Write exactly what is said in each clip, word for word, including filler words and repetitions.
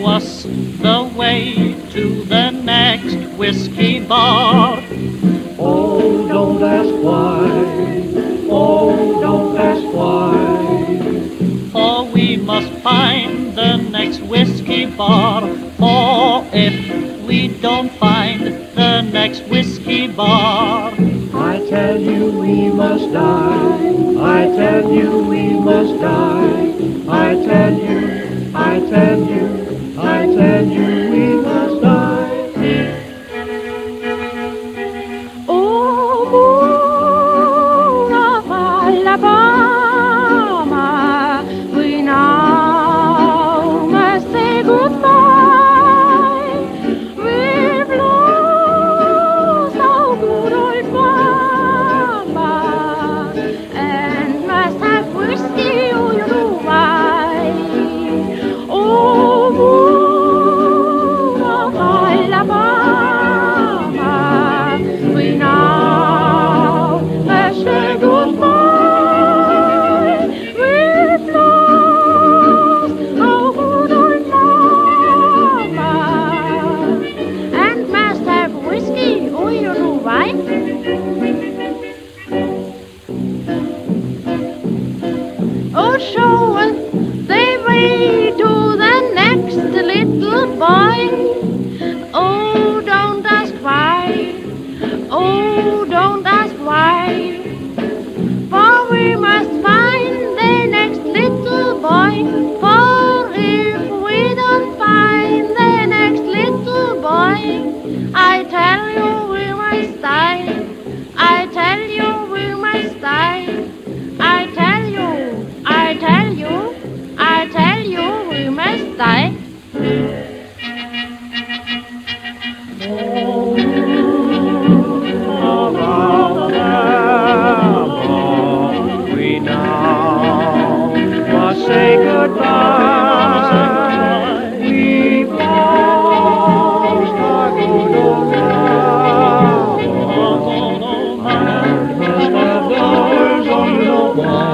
us the way to the next whiskey bar. Oh, don't ask why. Oh, don't ask why. For we must find the next whiskey bar. For if we don't find the next whiskey bar, I tell you we must die. I tell you we must die. I tell you, I tell you, I tell you we must die. Oh, moon of Alabama, we now must say goodbye. We've lost our good old mama and must have whiskey, oh, you know why. Oh, moon of Alabama, we now must say goodbye. We've lost our good old mama and must have whiskey, oh, you know why. Oh, show us the way to the next little boy. Oh, don't ask why. Oh, don't ask why. For we must find the next little boy. For if we don't find the next little boy, I tell you we must die. I tell you we must die. I tell you, I tell you, I tell you we must die. Alabama, we now must say goodbye. We've lost our good old mama, and must have others, oh, you know why.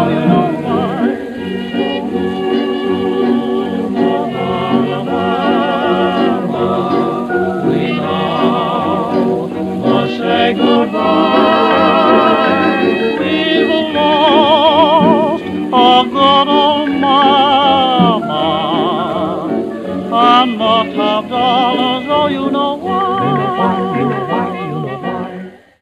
Alabama, we now must say goodbye. we've lost our good old mama and must have dollars, oh, you know